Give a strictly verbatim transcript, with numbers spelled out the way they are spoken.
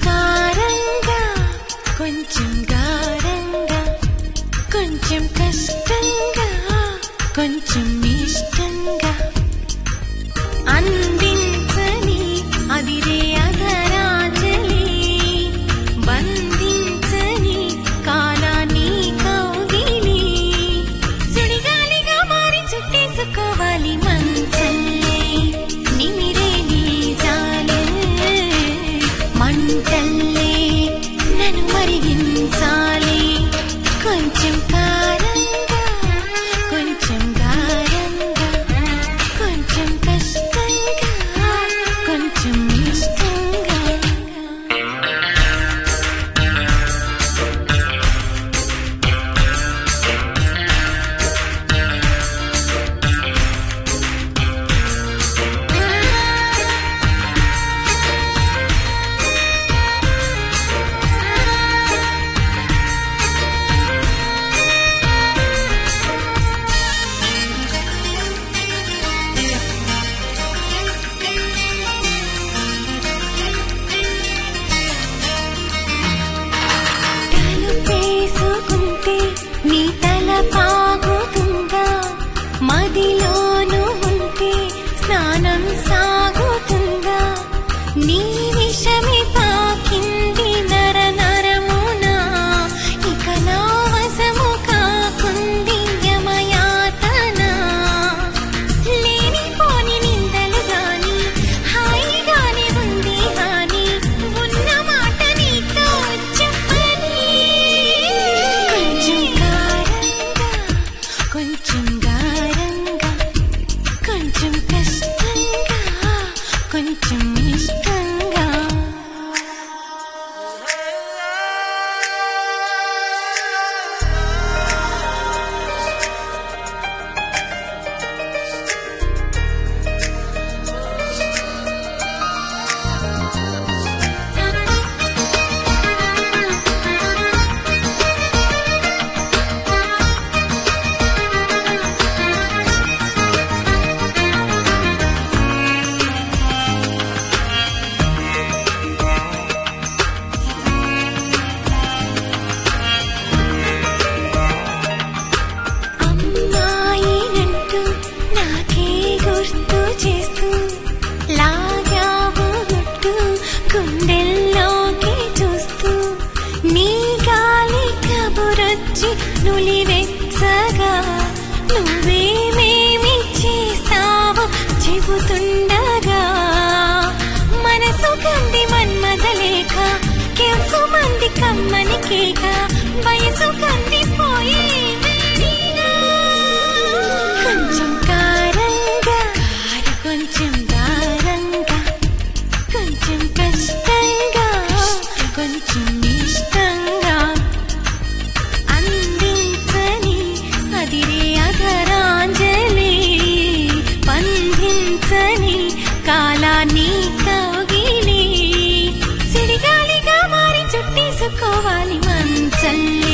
కారంగా కొంచెం గారంగా కొంచెం కష్టంగా కొంచెం ఇష్టంగా అందించని అదిరే అధరాజలి బంధించని కాలాన్ని కౌగిలి సుడిగాలిగా మారి చుట్టేసుకోవాలి మంచల్లే నిమిరే నీ జాలే మంటల్లే నన్ను మరిగించాలి కొంచెం కారంగా కొంచెం గారంగా కొంచెం కష్టంగా కొంచెం ఇష్టంగా తలుపేసుకుంటే నీ తల పాగుతుందా మదిలోను ఉంటే స్నానం సాగుతుందా నీ విషమే తాకింది నర నరమునా ఇక నా వశము కాకుంది యమయాతన లేనిపోని నిందలు గాని హాయిగానే ఉంది గాని ఉన్న మాట నీతో చెప్పని కొంచెం కారంగా కొంచెం గారంగా కొంచెం కష్టంగా కొంచెం ఇష్టంగా అమ్మాయినంటూ నాకే గుర్తు చేస్తూ లాగావు గుట్టు గుండెల్లోకి చూస్తూ నీ గాలి కబురొచ్చి నులివెచ్చగా నువ్వేమేమి చేస్తావో చెబుతుండగా మనసు కంది మన్మదలేఖ కెవ్వు మంది కమ్మని కేక వయసు కందిపోయే కొంచెం కారంగా కొంచెం గారంగా కొంచెం కష్టంగా కొంచెం ఇష్టంగా అందించని అదిరే అధరాంజలి బంధించని కాలాన్ని కౌగిలి సిడిగాలిగా మారి చుట్టేసుకోవాలి మంచల్లే